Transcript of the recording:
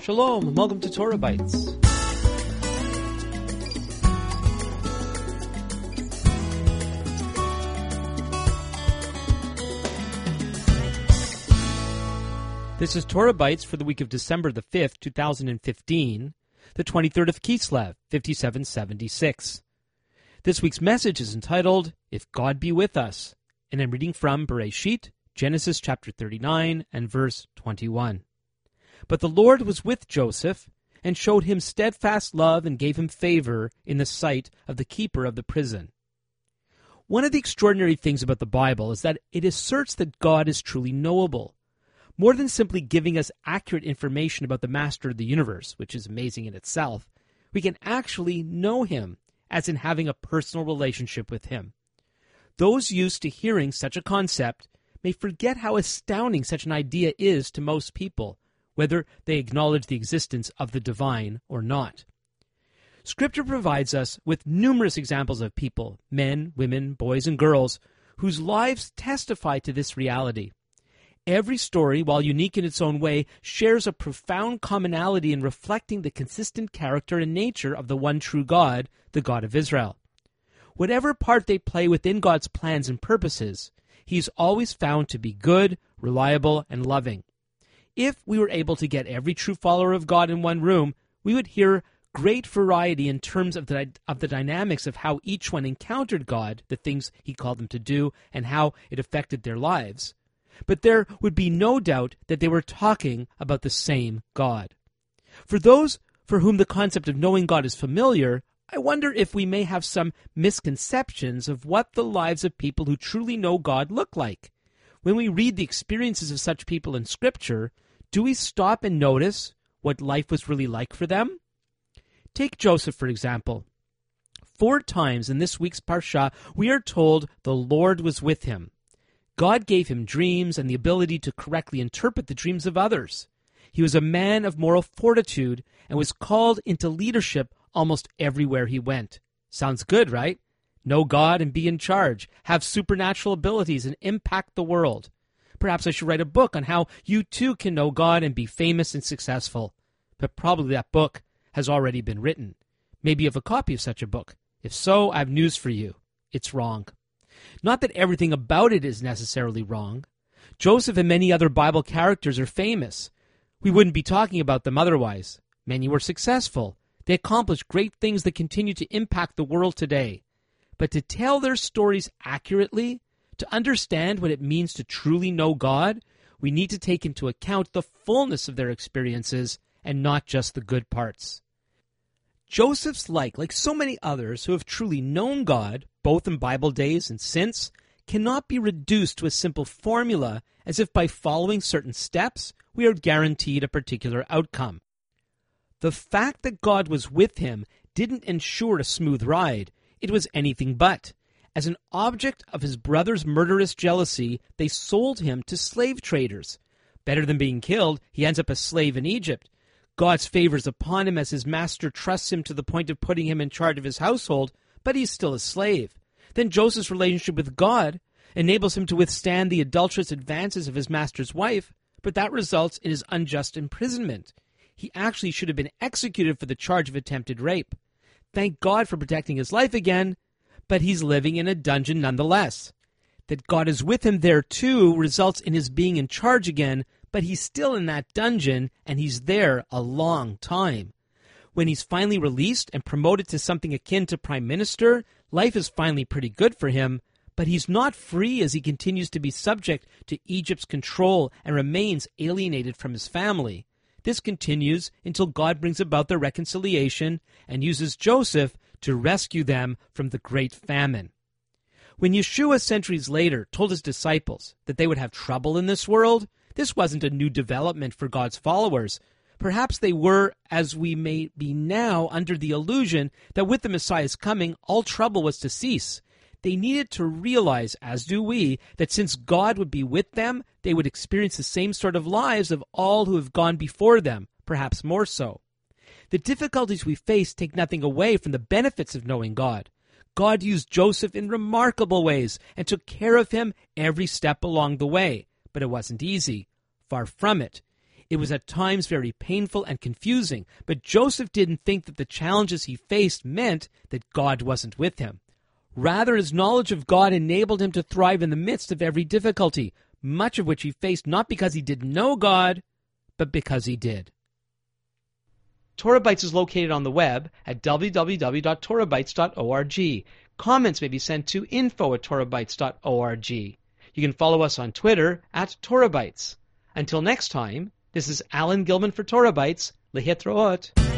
Shalom, and welcome to Torah Bites. This is Torah Bites for the week of December the 5th, 2015, the 23rd of Kislev, 5776. This week's message is entitled, If God Be With Us, and I'm reading from Bereshit, Genesis chapter 39 and verse 21. But the Lord was with Joseph, and showed him steadfast love and gave him favor in the sight of the keeper of the prison. One of the extraordinary things about the Bible is that it asserts that God is truly knowable. More than simply giving us accurate information about the master of the universe, which is amazing in itself, we can actually know him, as in having a personal relationship with him. Those used to hearing such a concept may forget how astounding such an idea is to most people, whether they acknowledge the existence of the divine or not. Scripture provides us with numerous examples of people, men, women, boys, and girls, whose lives testify to this reality. Every story, while unique in its own way, shares a profound commonality in reflecting the consistent character and nature of the one true God, the God of Israel. Whatever part they play within God's plans and purposes, he is always found to be good, reliable, and loving. If we were able to get every true follower of God in one room, we would hear great variety in terms of the dynamics of how each one encountered God, the things he called them to do, and how it affected their lives. But there would be no doubt that they were talking about the same God. For those for whom the concept of knowing God is familiar, I wonder if we may have some misconceptions of what the lives of people who truly know God look like. When we read the experiences of such people in Scripture, do we stop and notice what life was really like for them? Take Joseph, for example. 4 times in this week's Parsha, we are told the Lord was with him. God gave him dreams and the ability to correctly interpret the dreams of others. He was a man of moral fortitude and was called into leadership almost everywhere he went. Sounds good, right? Know God and be in charge, have supernatural abilities and impact the world. Perhaps I should write a book on how you too can know God and be famous and successful. But probably that book has already been written. Maybe you have a copy of such a book. If so, I have news for you. It's wrong. Not that everything about it is necessarily wrong. Joseph and many other Bible characters are famous. We wouldn't be talking about them otherwise. Many were successful. They accomplished great things that continue to impact the world today. But to tell their stories accurately, to understand what it means to truly know God, we need to take into account the fullness of their experiences and not just the good parts. Joseph's like so many others who have truly known God, both in Bible days and since, cannot be reduced to a simple formula as if by following certain steps we are guaranteed a particular outcome. The fact that God was with him didn't ensure a smooth ride. It was anything but. As an object of his brother's murderous jealousy, they sold him to slave traders. Better than being killed, he ends up a slave in Egypt. God's favor is upon him as his master trusts him to the point of putting him in charge of his household, but he's still a slave. Then Joseph's relationship with God enables him to withstand the adulterous advances of his master's wife, but that results in his unjust imprisonment. He actually should have been executed for the charge of attempted rape. Thank God for protecting his life again, but he's living in a dungeon nonetheless. That God is with him there too results in his being in charge again, but he's still in that dungeon, and he's there a long time. When he's finally released and promoted to something akin to prime minister, life is finally pretty good for him, but he's not free as he continues to be subject to Egypt's control and remains alienated from his family. This continues until God brings about their reconciliation and uses Joseph to rescue them from the great famine. When Yeshua centuries later told his disciples that they would have trouble in this world, this wasn't a new development for God's followers. Perhaps they were, as we may be now, under the illusion that with the Messiah's coming, all trouble was to cease. They needed to realize, as do we, that since God would be with them, they would experience the same sort of lives of all who have gone before them, perhaps more so. The difficulties we face take nothing away from the benefits of knowing God. God used Joseph in remarkable ways and took care of him every step along the way. But it wasn't easy. Far from it. It was at times very painful and confusing, but Joseph didn't think that the challenges he faced meant that God wasn't with him. Rather, his knowledge of God enabled him to thrive in the midst of every difficulty, much of which he faced not because he didn't know God, but because he did. Torah Bites is located on the web at www.torahbites.org. Comments may be sent to info@torahbites.org. You can follow us on Twitter @TorahBites. Until next time, this is Alan Gilman for Torah Bites. Lehitraot.